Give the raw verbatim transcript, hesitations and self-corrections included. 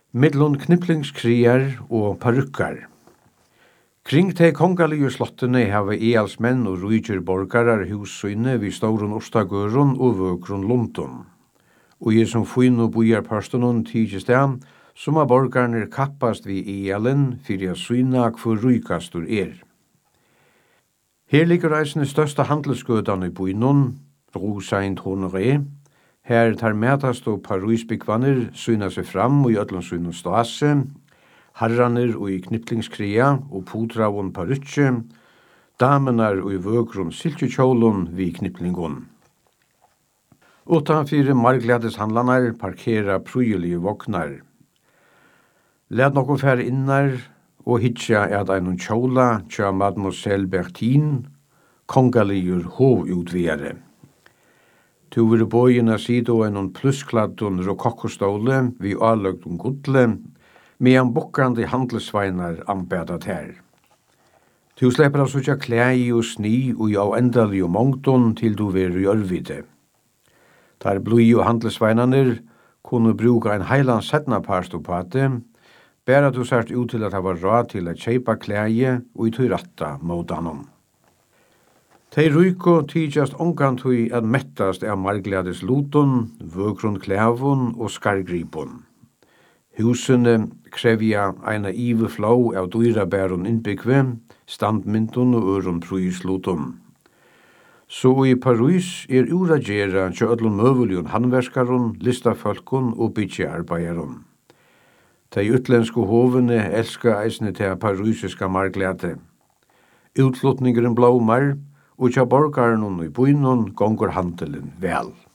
Midlund kniplingskriar og parukkar. Kring te kongalige slottene hava ealsmenn og rujger borgarar hussyne vid storun ostagørun og vøkrun lundun. Og i som fyn og bojar parstunun tidsis det, som av borgarnir kappast vi ealen fyrir a syna hvor rujkastur er. Her ligger reisende største handelsgødan i bynun, Rosaint Honoré. Her tar metast og paruisbyggvanner syna seg fram og i öllum synum stase, harraner og i kniplingskria og pudravun parutje, damenar og i vøgrun silkekjólun vi kniplingun. Utanfyrir marglades handlanar parkera prøyelige vognar. Led nokon fære innar og hitja at einun kjóla tja Mademoiselle Bertine, kongaligur hovutviare. Tu vire bøyina sido enn plusskladdun rokokkostole vi avløgdun gudle, medan bokkandi handelsveinar anbedat her. Tu slipper av sutja klægi og sni og av endali og mongdun til du veru i örvide. Tar blui og handelsveinanir kunne bruka en heilan setna parstopate, bæra du sært ut til at ha var råd til at kjeipa klægi og i tui ratta mådanum. Tei ryko tidjast ongantui at mettast av marglades lutun, vøgrun klævun og skargripun. Husene krevja eina ive flå av dyrabærun innbyggve, standmyndun og øron pryslutun. Så i Paris er uragera til öllum møvuljun handverskarun, listafolkun og bytjearbeidarun. Tei utlensku hovene elska eisne til parusiska marglade. Utlutningeren blåmar, og tja borgarnun i bynun gongur handelen vel.